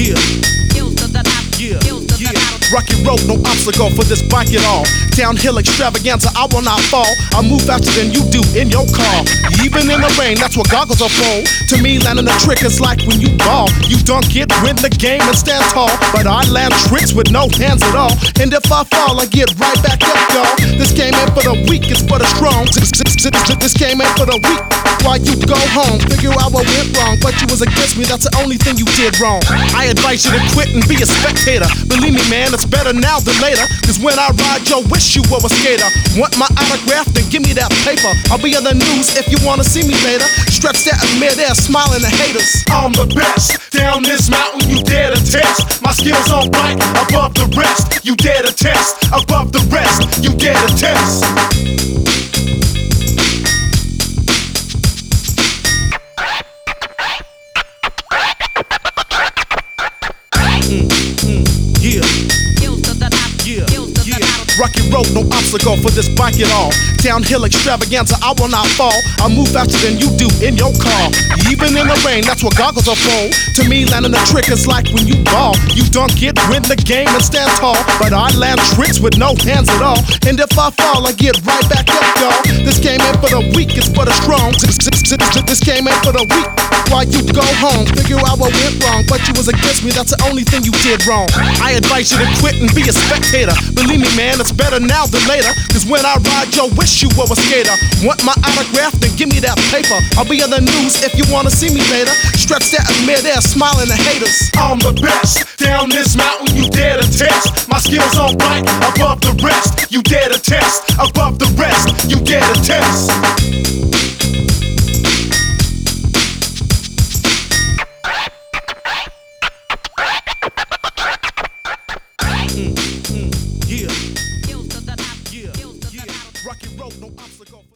Yeah. Yeah, yeah. Rocky road, no obstacle for this bike at all. Downhill extravaganza, I will not fall. I move faster than you do in your car. Even in the rain, that's what goggles are for. To me, landing a trick is like when you ball. You dunk it, win the game, and stand tall. But I land tricks with no hands at all. And if I fall, I get right back up, y'all. This game ain't for the weak, it's for the strong. This game ain't for the weak. While you go home, figure out what went wrong. But you was against me, that's the only thing you did wrong. I advise you to quit and be a spectator. Believe me, man, it's better now than later. Cause when I ride, yo, wish you were a skater. Want my autograph? Then give me that paper. I'll be in the news if you wanna see me later. Stretched out in midair, smiling at haters. I'm the best. Down this mountain, you dare to test. My skills on bike above the rest. You dare to test. Above the rest, you dare to test. Yeah. Rocky road, no obstacle for this bike at all. Downhill extravaganza, I will not fall. I move faster than you do in your car. Even in the rain, that's what goggles are for. To me, landing a trick is like when you ball. You dunk it, win the game, and stand tall. But I land tricks with no hands at all. And if I fall, I get right back up, y'all. This game ain't for the weak, it's for the strong. This game ain't for the weak. While you go home, figure out what went wrong. But you was against me, that's the only thing you did wrong. I advise you to quit and be a spectator. Believe me, man, it's better now than later. Cause when I ride, yo, wish you were a skater. Want my autograph? Then give me that paper. I'll be in the news if you wanna see me later. Stretched out in midair, smiling at haters. I'm the best. Down this mountain, you dare to test. My skills on bike above the rest. You dare to test. Above the rest, you dare to test. Yeah. Rocky road, no obstacle.